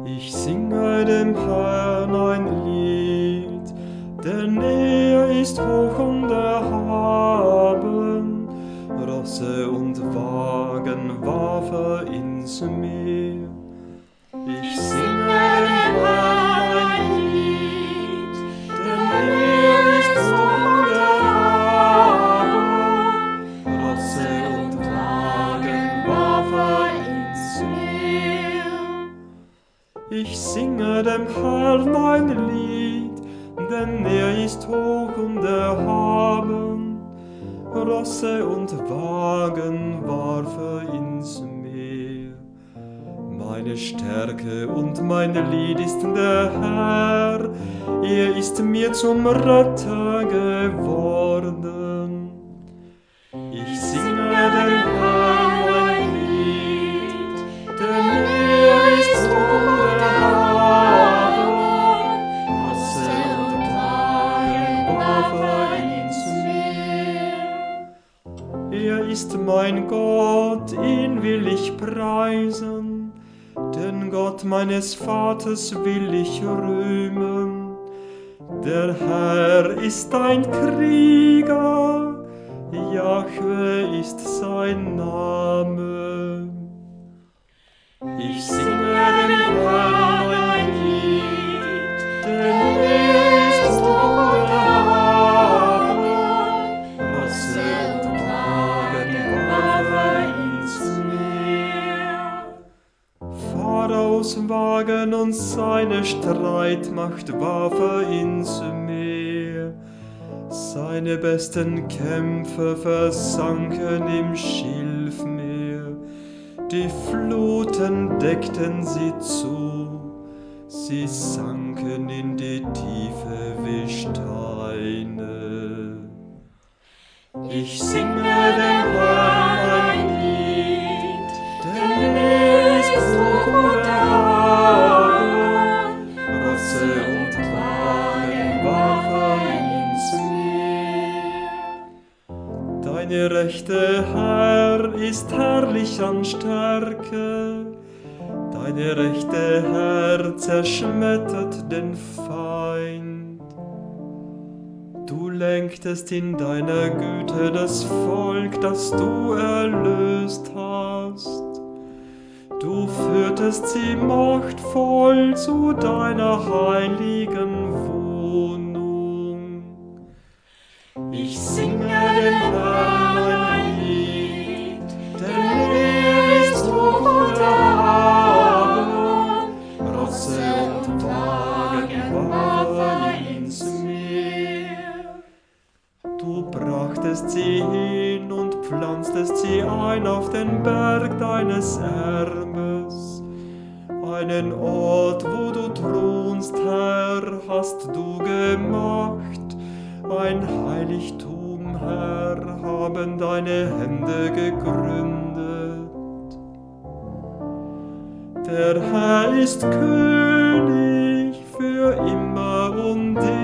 Ich singe dem Herrn ein Lied, denn er ist hoch und erhaben. Rosse und Wagen warf er ins Meer. Ich singe dem Herrn ein Lied, denn er ist hoch und erhaben. Rosse und Wagen warf er ins Meer. Ich singe dem Herrn ein Lied, denn er ist hoch und erhaben. Rosse und Wagen warf er ins Meer. Meine Stärke und mein Lied ist der Herr, er ist mir zum Retter geworden. Ich singe dem Herrn ein Lied, denn er ist hoch und erhaben. Rosse und Wagen warf er ins Meer. Er ist mein Gott, ihn will ich preisen, den Gott meines Vaters will ich rühmen. Der Herr ist ein Krieger, Jahwe ist sein Name. Ich singe dem Herrn ein Lied, denn er ist hoch und erhaben. Rosse und Wagen warf er ins Meer. Pharaos Wagen und seine Streitmacht warf er ins Meer. Seine besten Kämpfer versanken im Schilfmeer. Die Fluten deckten sie zu, sie sanken in die Tiefe wie Steine. Ich singe dem Herrn ein Lied, denn er ist hoch und erhaben. Rosse und Wagen warf er ins Meer. Deine rechte, Herr, ist herrlich an Stärke. Deine rechte, Herr, zerschmettert den Feind. Du lenktest in deiner Güte das Volk, das du erlöst hast. Du führtest sie machtvoll zu deiner heiligen Wohnung. Ich singe dem Herrn ein Lied, denn er ist hoch und erhaben. Rosse und Wagen warf er ins Meer. Du brachtest sie hin und pflanztest sie ein auf den Berg deines Erbes. Einen Ort, wo du thronst, Herr, hast du gemacht. Ein Heiligtum, Herr, haben deine Hände gegründet. Der Herr ist König für immer und